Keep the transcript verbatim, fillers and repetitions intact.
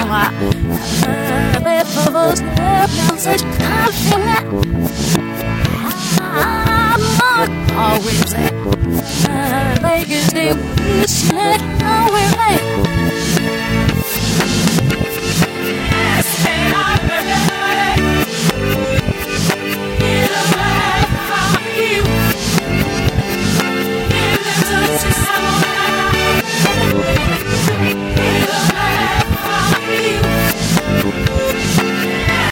moi. Les pauvres such nothing. I'm always there. Like it's the